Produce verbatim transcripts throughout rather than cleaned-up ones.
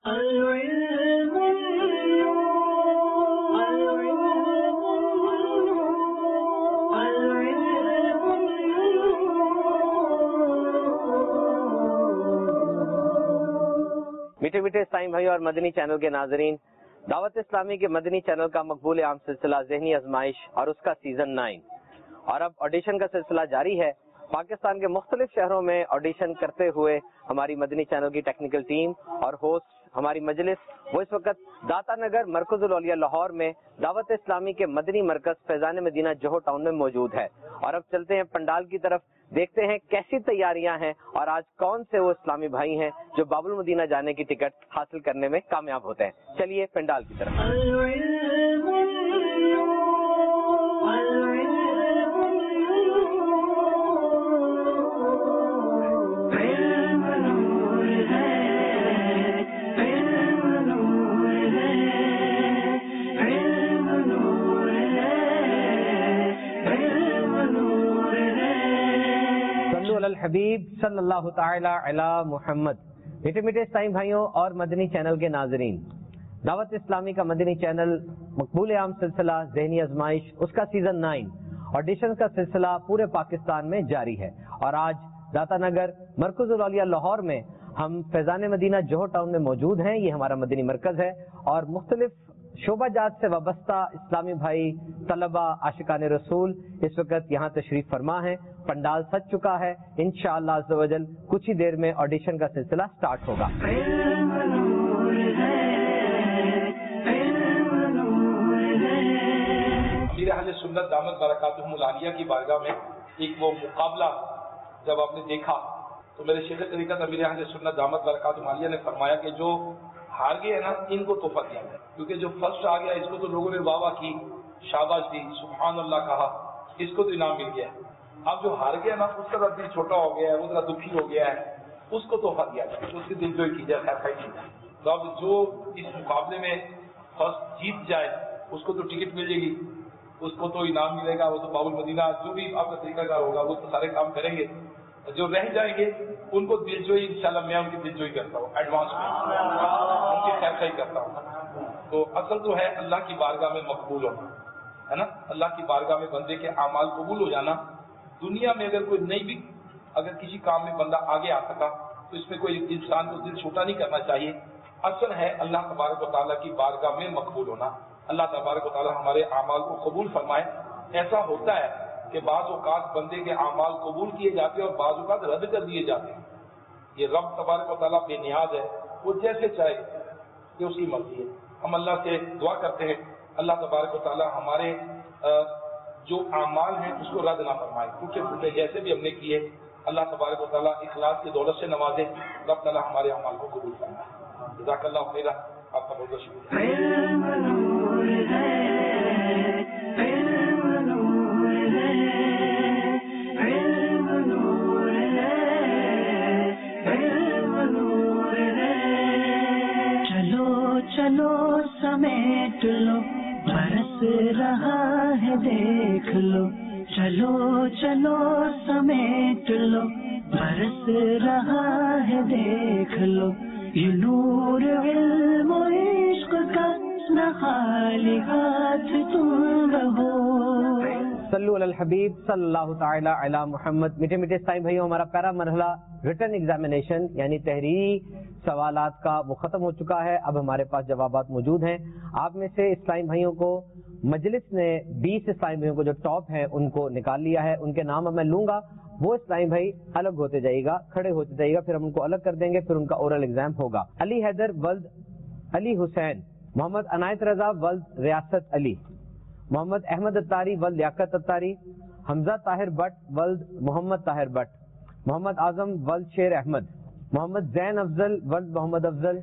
میٹھے میٹھے اسلامی بھائی اور مدنی چینل کے ناظرین، دعوت اسلامی کے مدنی چینل کا مقبول عام سلسلہ ذہنی آزمائش اور اس کا سیزن نائن، اور اب آڈیشن کا سلسلہ جاری ہے۔ پاکستان کے مختلف شہروں میں آڈیشن کرتے ہوئے ہماری مدنی چینل کی ٹیکنیکل ٹیم اور ہوسٹ ہماری مجلس وہ اس وقت داتا نگر مرکز الاولیاء لاہور میں دعوت اسلامی کے مدنی مرکز فیضان مدینہ جوہر ٹاؤن میں موجود ہے۔ اور اب چلتے ہیں پنڈال کی طرف، دیکھتے ہیں کیسی تیاریاں ہیں اور آج کون سے وہ اسلامی بھائی ہیں جو باب المدینہ جانے کی ٹکٹ حاصل کرنے میں کامیاب ہوتے ہیں۔ چلیے پنڈال کی طرف۔ حبیب صلی اللہ تعالی علی محمد۔ میٹھے میٹھے اسلامی بھائیوں اور مدنی چینل کے ناظرین، دعوت اسلامی کا مدنی چینل مقبول عام سلسلہ ذہنی آزمائش اس کا سیزن نائن آڈیشن کا سلسلہ پورے پاکستان میں جاری ہے، اور آج داتا نگر مرکز الاولیاء لاہور میں ہم فیضان مدینہ جوہر ٹاؤن میں موجود ہیں۔ یہ ہمارا مدنی مرکز ہے اور مختلف شعبہ جات سے وابستہ اسلامی بھائی، طلبہ، عاشقان رسول اس وقت یہاں تشریف فرما ہیں۔ پنڈال سج چکا ہے، انشاءاللہ عز و جل کچھ ہی دیر میں آڈیشن کا سلسلہ سٹارٹ ہوگا۔ امیر اہل سنت دامت برکاتہم العالیہ کی بارگاہ میں ایک وہ مقابلہ جب آپ نے دیکھا تو میرے شیخ طریقت امیر اہل سنت دامت برکاتہم العالیہ نے فرمایا کہ جو ہار گئے ہیں نا ان کو تحفہ دیا گیا، کیونکہ جو فرسٹ آ گیا اس کو تو لوگوں نے واہ واہ کی، شاباش دی، سبحان اللہ کہا، اس کو تو انعام مل گیا۔ اب جو ہار گیا نا اس کا دل چھوٹا ہو گیا ہے، وہ ذرا دکھی ہو گیا ہے، اس کو تحفہ دیا جائے، اس کی دل جوئی کی جائے، خیر خیر کی جائے۔ تو اب جو اس مقابلے میں فرسٹ جیت جائے اس کو تو ٹکٹ مل جائے گی، اس کو تو انعام ملے گا، وہ تو باب المدینہ جو بھی آپ کا طریقہ کار ہوگا وہ تو سارے کام کریں گے۔ جو رہ جائیں گے ان کو دل جوئی انشاءاللہ میں ان کی دل جوئی کرتا ہوں، ایڈوانس میں ان کی خیر خیر کرتا ہوں۔ تو اصل تو ہے اللہ کی بارگاہ میں مقبول ہونا، ہے نا، اللہ کی بارگاہ میں بندے کے اعمال قبول ہو جانا۔ دنیا میں اگر کوئی نہیں بھی اگر کسی کام میں بندہ آگے آ سکا تو اس میں کوئی انسان کو دل چھوٹا نہیں کرنا چاہیے۔ اصل ہے اللہ تبارک و تعالیٰ کی بارگاہ میں مقبول ہونا۔ اللہ تبارک و تعالیٰ ہمارے اعمال کو قبول فرمائے۔ ایسا ہوتا ہے کہ بعض اوقات بندے کے اعمال قبول کیے جاتے ہیں اور بعض اوقات رد کر دیے جاتے ہیں۔ یہ رب تبارک و تعالیٰ بے نیاز ہے، وہ جیسے چاہے کہ اس کی مرضی ہے۔ ہم اللہ سے دعا کرتے ہیں اللہ تبارک و تعالیٰ ہمارے جو اعمال ہیں اس کو رد نہ فرمائے، ٹوٹے پھوٹے جیسے بھی ہم نے کیے اللہ تبارک و تعالیٰ اخلاص کی دولت سے نوازے، رب تعالیٰ ہمارے اعمال کو قبول فرمائے۔ جزاک اللہ خیرہ، آپ کا بہت بہت شکریہ۔ چلو سمیٹ لو برس رہا ہے دیکھ لو، چلو چلو سمیٹ لو برس رہا ہے دیکھ لو، یہ نور علم و عشق کا نہ خالی ہاتھ تم رہو۔ صلو علی الحبیب صلی اللہ تعالی علی محمد۔ میٹھے میٹھے اسلامی بھائیوں، ہمارا پہلا مرحلہ ریٹن ایگزامینیشن یعنی تحریری سوالات کا وہ ختم ہو چکا ہے۔ اب ہمارے پاس جوابات موجود ہیں۔ آپ میں سے اسلامی بھائیوں کو مجلس نے بیس اسلامی بھائیوں کو جو ٹاپ ہیں ان کو نکال لیا ہے، ان کے نام اب میں لوں گا، وہ اسلامی بھائی الگ ہوتے جائے گا، کھڑے ہوتے جائے گا، پھر ہم ان کو الگ کر دیں گے، پھر ان کا اورل ایگزام ہوگا۔ علی حیدر ولد علی حسین، محمد عنایت رضا ولد ریاست علی، محمد احمد اتاری ولد لیاقت اتاری، حمزہ طاہر بٹ ولد محمد طاہر بٹ، محمد اعظم ولد شیر احمد، محمد زین افضل ولد محمد افضل۔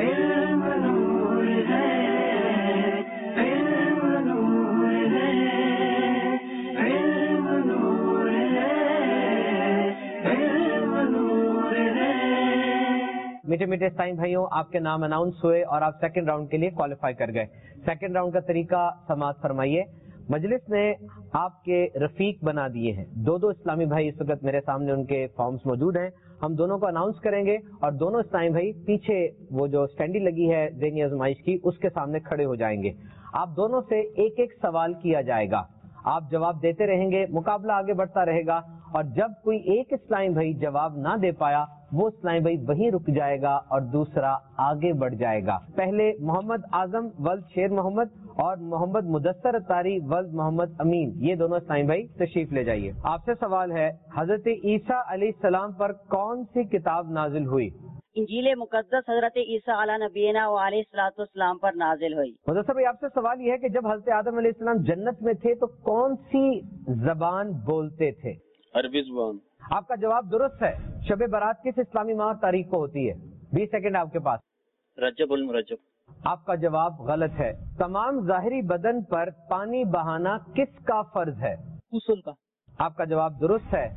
میٹھے میٹھے اسلامی بھائیوں، آپ کے نام اناؤنس ہوئے اور آپ سیکنڈ راؤنڈ کے لیے کوالیفائی کر گئے۔ سیکنڈ راؤنڈ کا طریقہ سماعت فرمائیے۔ مجلس نے آپ کے رفیق بنا دیے ہیں، دو دو اسلامی بھائی اس وقت میرے سامنے ان کے فارمز موجود ہیں۔ ہم دونوں کو اناؤنس کریں گے اور دونوں اسلامی بھائی پیچھے وہ جو اسٹینڈی لگی ہے ذہنی آزمائش کی اس کے سامنے کھڑے ہو جائیں گے. آپ دونوں سے ایک ایک سوال کیا جائے گا, آپ جواب دیتے رہیں گے, مقابلہ آگے بڑھتا رہے گا, اور جب کوئی ایک اسلامی بھائی جواب نہ دے پایا وہ اسلامی بھائی وہیں رک جائے گا اور دوسرا آگے بڑھ جائے گا. پہلے محمد اعظم ولد شیر محمد اور محمد مدثر اتاری ولد محمد امین, یہ دونوں اسلامی بھائی تشریف لے جائیے. آپ سے سوال ہے, حضرت عیسیٰ علیہ السلام پر کون سی کتاب نازل ہوئی؟ انجیل مقدس حضرت عیسیٰ علیہ نبینا و علیہ الصلوۃ والسلام پر نازل ہوئی. مدثر بھائی آپ سے سوال یہ ہے کہ جب حضرت آدم علیہ السلام جنت میں تھے تو کون سی زبان بولتے تھے؟ عربی زبان. آپ کا جواب درست ہے. شب برات کس اسلامی ماہ اور تاریخ کو ہوتی ہے؟ بیس سیکنڈ آپ کے پاس. رجب المرجب. علم آپ کا جواب غلط ہے. تمام ظاہری بدن پر پانی بہانا کس کا فرض ہے؟ غسل کا. آپ کا جواب درست ہے.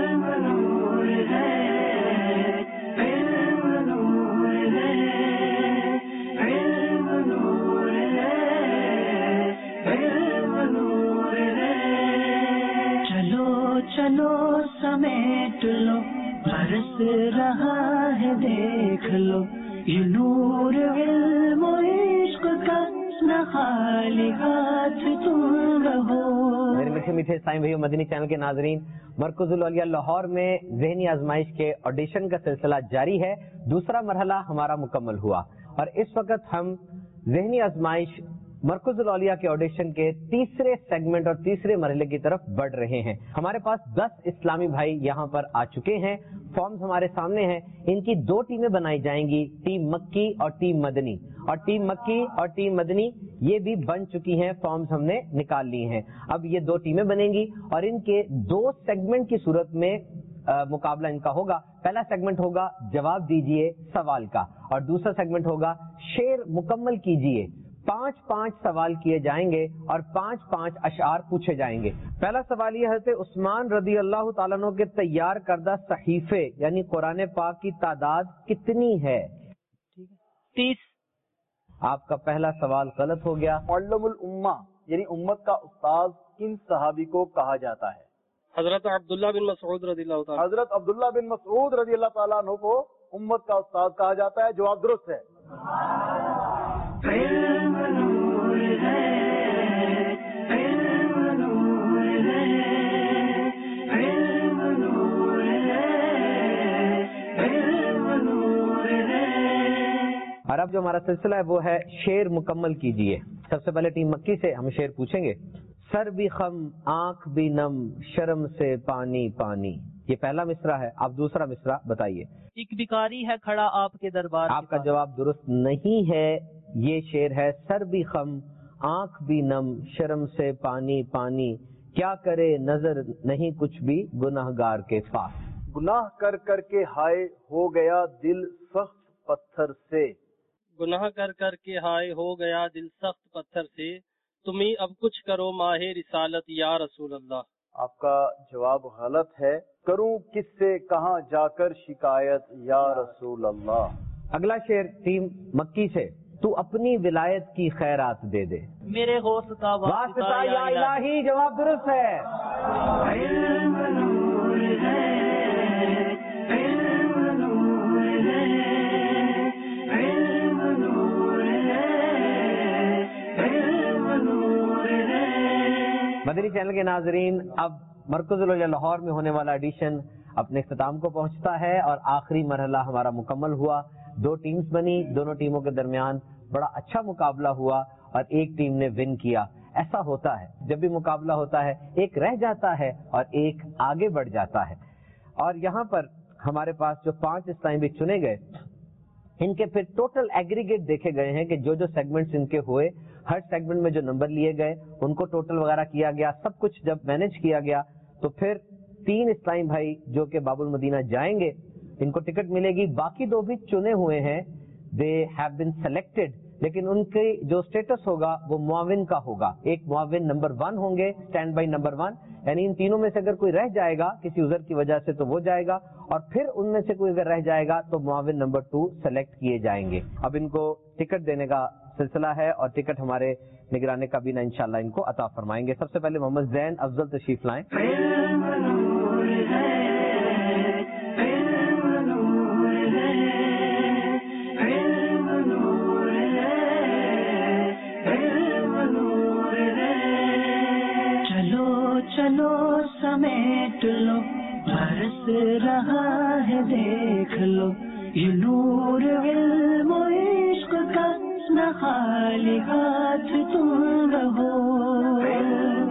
چلو چلو سمیٹ لو برس رہا ہے دیکھ لو یہ نور علم و عشق کا نہ خالی ہاتھ تم رہو. میرے میٹھے میٹھے اسلامی بھائیو, مدنی چینل کے ناظرین, مرکز الاولیاء لاہور میں ذہنی آزمائش کے آڈیشن کا سلسلہ جاری ہے. دوسرا مرحلہ ہمارا مکمل ہوا اور اس وقت ہم ذہنی آزمائش مرکز الاولیاء کے آڈیشن کے تیسرے سیگمنٹ اور تیسرے مرحلے کی طرف بڑھ رہے ہیں. ہمارے پاس دس اسلامی بھائی یہاں پر آ چکے ہیں. فارمز ہمارے سامنے ہیں. ان کی دو ٹیمیں بنائی جائیں گی, ٹیم مکی اور ٹیم مدنی. اور ٹیم مکی اور ٹیم مدنی یہ بھی بن چکی ہیں, فارمز ہم نے نکال لی ہیں. اب یہ دو ٹیمیں بنیں گی اور ان کے دو سیگمنٹ کی صورت میں مقابلہ ان کا ہوگا. پہلا سیگمنٹ ہوگا جواب دیجئے سوال کا, اور دوسرا سیگمنٹ ہوگا شعر مکمل کیجئے. پانچ پانچ سوال کیے جائیں گے اور پانچ پانچ اشعار پوچھے جائیں گے. پہلا سوال یہ حضرت عثمان رضی اللہ تعالیٰ عنہ کے تیار کردہ صحیفے یعنی قرآن پاک کی تعداد کتنی ہے؟ تیس. آپ کا پہلا سوال غلط ہو گیا. معلم الامہ یعنی امت کا استاد کن صحابی کو کہا جاتا ہے؟ حضرت عبداللہ بن مسعود رضی اللہ تعالیٰ. حضرت عبداللہ بن مسعود رضی اللہ تعالیٰ عنہ کو امت کا استاد کہا جاتا ہے. جواب درست ہے. علم نور ہے, علم نور ہے, علم نور ہے, علم نور ہے. اور اب جو ہمارا سلسلہ ہے وہ ہے شعر مکمل کیجئے. سب سے پہلے ٹیم مکی سے ہم شعر پوچھیں گے. سر بھی خم آنکھ بھی نم شرم سے پانی پانی, یہ پہلا مصرع ہے. آپ دوسرا مصرع بتائیے. ایک بھکاری ہے کھڑا آپ کے دربار. آپ کا جواب درست نہیں ہے. یہ شعر ہے سر بھی خم آنکھ بھی نم شرم سے پانی پانی, کیا کرے نظر نہیں کچھ بھی گناہگار کے پاس. گناہ کر کر کے ہائے ہو گیا دل سخت پتھر سے. گناہ کر کر کے ہائے ہو گیا دل سخت پتھر سے, تمہیں اب کچھ کرو ماہ رسالت یا رسول اللہ. آپ کا جواب غلط ہے. کروں کس سے کہاں جا کر شکایت یا رسول اللہ. اگلا شعر ٹیم مکی سے. تو اپنی ولایت کی خیرات دے دے. میرے غوث کا واسطہ یا الہی. جواب درست ہے. علم نور ہے, علم نور ہے, علم نور ہے, علم نور ہے. مدنی چینل کے ناظرین, اب مرکز الاولیاء لاہور میں ہونے والا ایڈیشن اپنے اختتام کو پہنچتا ہے اور آخری مرحلہ ہمارا مکمل ہوا. دو ٹیمز بنی, دونوں ٹیموں کے درمیان بڑا اچھا مقابلہ ہوا اور ایک ٹیم نے ون کیا. ایسا ہوتا ہے جب بھی مقابلہ ہوتا ہے, ایک رہ جاتا ہے اور ایک آگے بڑھ جاتا ہے. اور یہاں پر ہمارے پاس جو پانچ اسلامی بھی چنے گئے, ان کے پھر ٹوٹل ایگریگیٹ دیکھے گئے ہیں کہ جو جو سیگمنٹس ان کے ہوئے, ہر سیگمنٹ میں جو نمبر لیے گئے ان کو ٹوٹل وغیرہ کیا گیا. سب کچھ جب مینج کیا گیا تو پھر تین اسلامی بھائی جو کہ باب المدینہ جائیں گے, ان کو ٹکٹ ملے گی. باقی دو بھی چنے ہوئے ہیں, دے ہیو بین سلیکٹڈ, لیکن ان کے جو اسٹیٹس ہوگا وہ معاون کا ہوگا. ایک معاون نمبر ون ہوں گے, اسٹینڈ بائی نمبر ون, یعنی ان تینوں میں سے اگر کوئی رہ جائے گا کسی عذر کی وجہ سے تو وہ جائے گا, اور پھر ان میں سے کوئی اگر رہ جائے گا تو معاون نمبر ٹو سلیکٹ کیے جائیں گے. اب ان کو ٹکٹ دینے کا سلسلہ ہے اور ٹکٹ ہمارے نگران کابینہ انشاءاللہ ان کو عطا فرمائیں گے. سب سے پہلے محمد زین افضل تشریف لائیں. علم نور ہے, علم समेट लो बरस रहा है देख लो ये नूर इल्म इश्क का न खाली हाथ तुम रहो